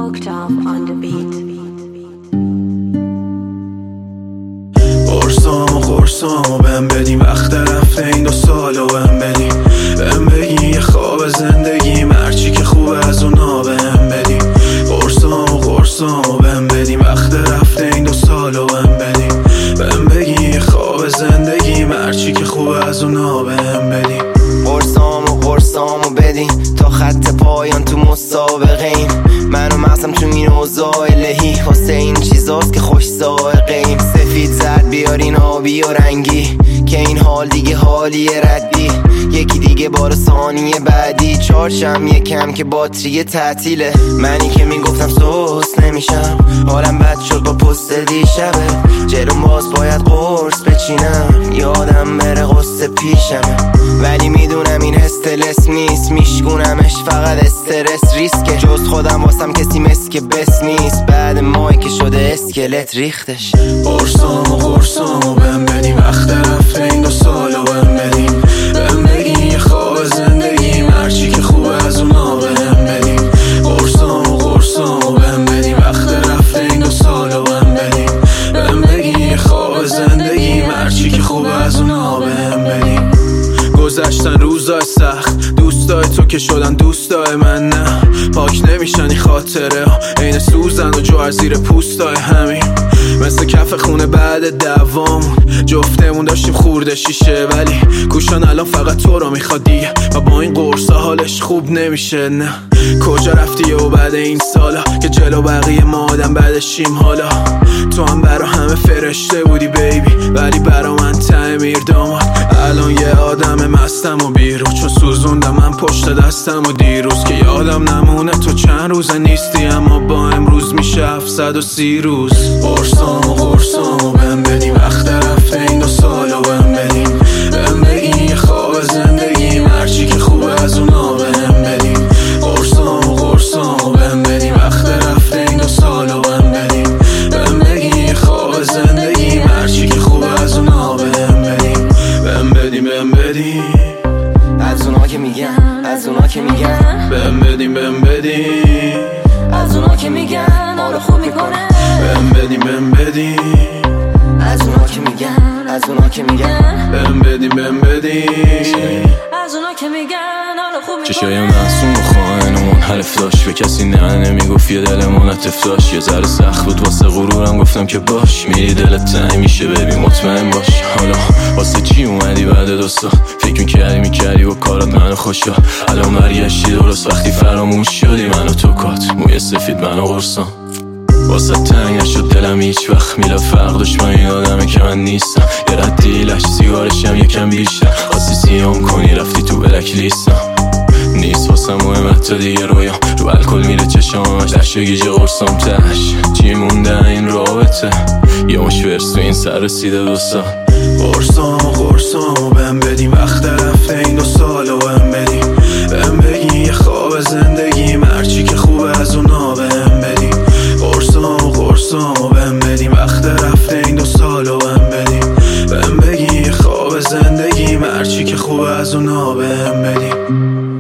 Octave on the beat. قرصامو بهم بدی، وقت رفته این 2 سالو بهم بدی. بهم بگی یه خواب زندگی، مرچی که خوبه از اونا بهم بدی. قرصامو بهم بدی، وقت رفته این 2 سالو بهم بدی. بهم بگی یه خواب زندگی، مرچی که خوبه از اونا بهم بدی. قرصامو بدی تا خط پایان تو مسابقه ایم. منو مغزم تو این اوضاع الهی، واسه این چیزاست که خوش ذائقه ایم. سفید زرد بیارین آبی و رنگی، که این حال دیگه حالی ردی. یکی دیگه بار ثانیه بعدی، چارشم یکم که باتری تعطیله. منی که میگفتم سوس نمیشم، حالم بد شد با پست دیشبه. جلوم باز باید قرص بچینم، یادم بره قصه پیشمه. ولی میدونم این استرس نیست، میشگونمش فقط استرس ریسکه. جز خودم واسم کسی مسک بس نیست، بعد ماهی که شده اسکلت ریختش. قرصامو بهم بدی، وقت رفته این 2 سالو بهم بدی. بهم بگی یه خواب زندگی، مرچی که خوبه از اونا بهم بدی. قرصامو بهم بدی، وقت رفته این 2 سالو بهم بدی. بهم بگی یه خواب زندگی، مرچی که خوبه از اونا بهم بدی. گذشتن روزای سخت، دوستای تو که شدن دوستای من نه. پاک نمیشن این خاطره ها، عین سوزن و جوهر زیر پوستای همین. مثل کف خونه بعد دوامون، جفتمون داشتیم خورده شیشه. ولی کوشان الان فقط تو رو میخواد دیگه، و با این قرصا حالش خوب نمیشه. نه کجا رفتی و بعد این سالا که جلو بقیه ما آدم بعدشیم. حالا تو هم برا همه فرشته بودی بیبی، ولی برا من تعمیر داماد. الان یه آدم مستم و بیرون، چون سوزوندم من پشت دستم و دیروز. که یادم نمونه تو چند روزه نیستی، اما با امروز میشه 730 روز. قرصامو بهم بدی، وقت رفته این 2 سالو بهم بدی. بهم بگی یه خواب زندگی، مرچی که خوبه از اونا بهم بدی. قرصامو بهم بدی، وقت رفته این 2 سالو بهم بدی. بهم بگی یه خواب زندگی، مرچی که خوبه از اونا بهم بدی. بهم بدی از اونا که میگن بهم بدی از اونا که میگن ما رو خوب میکنن. بهم بدی از اونا که میگن بهم بدی از اونا که میگن حالا خوب چشای معصوم و خائنمون حرف داشت، به کسی نه نمیگفت، یه دلمون عطف داشت. یه ذره سخت بود واسه غرورم، گفتم که باش میری دلت تنگ میشه ببین مطمئن باش. حالا واسه چی اومدی بعد 2 سال؟ فکر میکردی و کارات منو خوشا. الان برگشتی درست وقتی فراموش شدی، منو تو کات موی سفید منو قرصام. واسه تنگ نشد دلم هیچ وقت، میلاد فرق داشت با این آدمه که من نیستم. یه ردی لش سیگارشم یکم بیشتر، خاصی سیام کنی رفتی تو بلک لیستم. نیست واسه مهم حتی دیگه رویام، رو الکل میره چشامش دشت گیجه قرصام تش. چی مونده این رابطه، یه مش ورس تو این سر رسیده 2 سال. قرصامو بهم بدی، وقت رفته این 2 سالو بهم بدی. بهم بگی یه خواب زندگی، مرچی که خوبه از اونا بهم بدی. قرصامو بهم بدی، وقت رفته این 2 سالو بهم بدی. بهم بگی یه خواب زندگی، مرچی که خوبه از اونا بهم بدی.